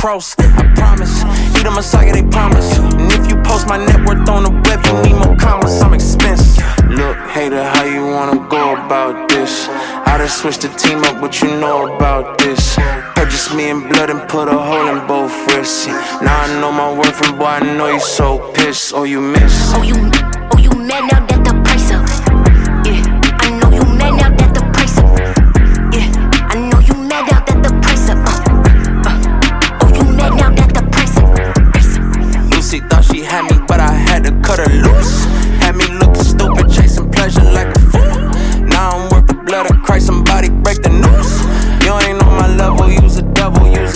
cross. I promise, eat a Messiah, they promise. And if you post my net worth on the web, you need more commas, I'm expensive. Look, hater, how you wanna go about this? I done switched the team up, what you know about this? Purchase me in blood and put a hole in both wrists. Now I know my worth and boy, I know you so pissed. Oh, you miss. Oh, you mad now that the price up. Yeah, I know you mad now that the price up. Yeah, I know you mad now that the price up. Oh, you mad now that the price up. Lucy thought she had me, but I had to cut her loose. Had me looking stupid, chasing pleasure like a fool. Now I'm worth the blood of Christ, somebody break the news. You ain't on my level, use a devil, use a...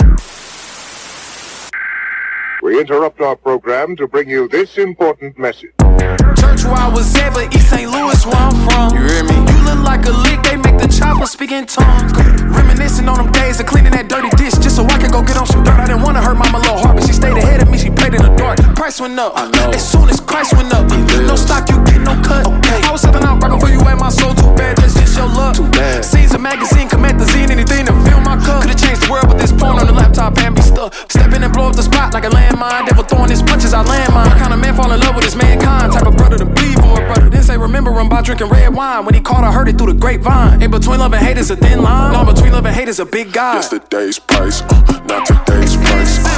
We interrupt our program to bring you this important message. Church where I was at, but East St. Louis where I'm from. You hear me? You look like a lick, they make the chopper speak in tongues. Reminiscing on them days of cleaning that dirty dish just so I could go get on some dirt. I didn't wanna hurt mama little heart, but she stayed ahead of me, she played in the dark. Price went up, as soon as Christ went up. No stock, you get no cut. Okay. I was selling out right before you had my soul, too bad, that's just your luck. Caesar magazine, come at the zen, anything to fill my cup. Could've changed the world with this porn on the laptop and be stuck. Step in and blow up the spot like a landmine. Devil throwing his punches, I landmine. What kind of man fall in love with his mankind? Type of brother to be for a brother. Then say remember him by drinking red wine. When he called, I heard it through the grapevine. In between love and hate is a thin line. No, between love and hate is a big guy. Yesterday's price, not today's price.